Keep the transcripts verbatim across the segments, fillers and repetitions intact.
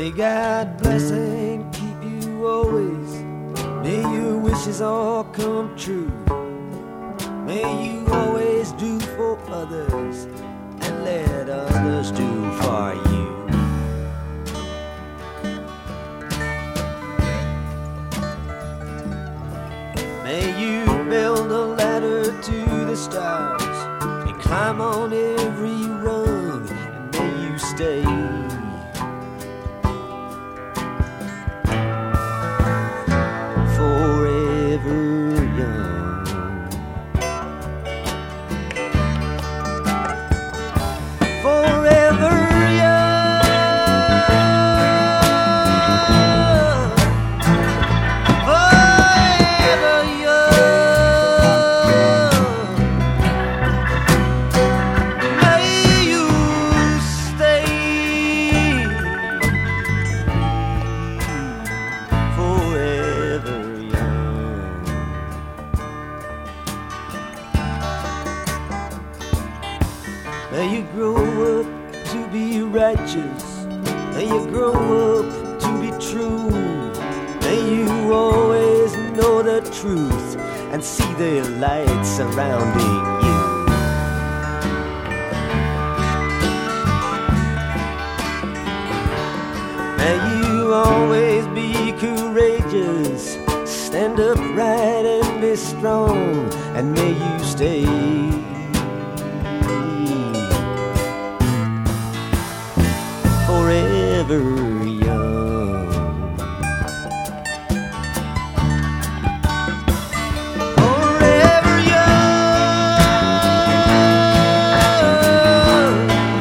May God bless and keep you always. May your wishes all come true. May you always do for others and let others do for you. May you build a ladder to the stars and climb on every rung, and may you stay forever young. Forever young. Forever young. May you stay forever young. May you grow up to be righteous. May you grow up to be true. May you always know the truth and see the light surrounding you. May you always be courageous, stand upright and be strong, and may you stay forever young. Forever young.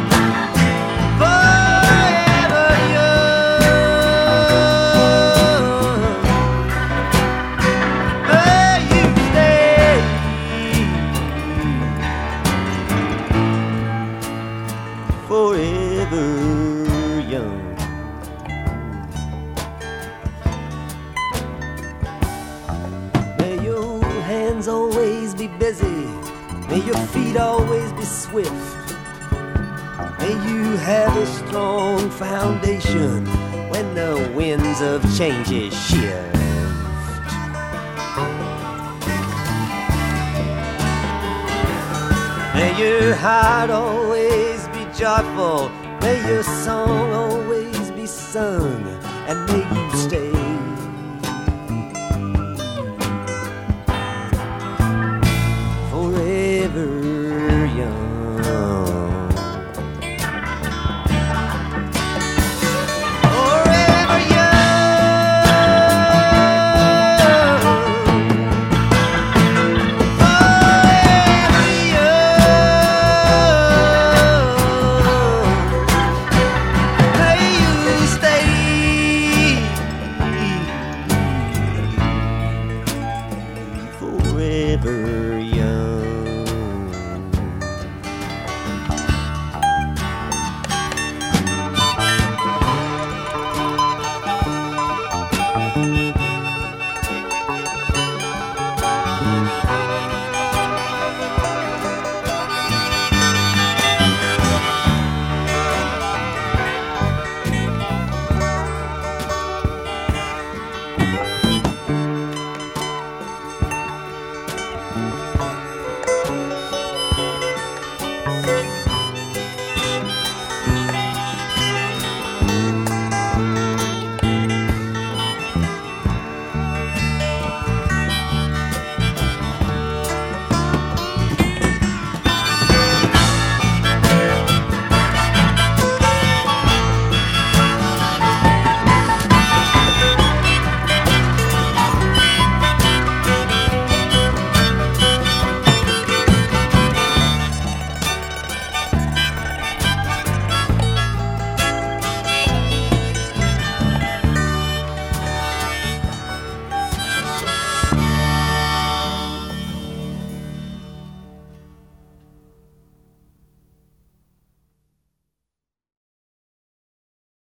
Forever young. May you stay forever young. May your hands always be busy. May your feet always be swift. May you have a strong foundation when the winds of change shift. May your heart always be joyful. May your song always be sung.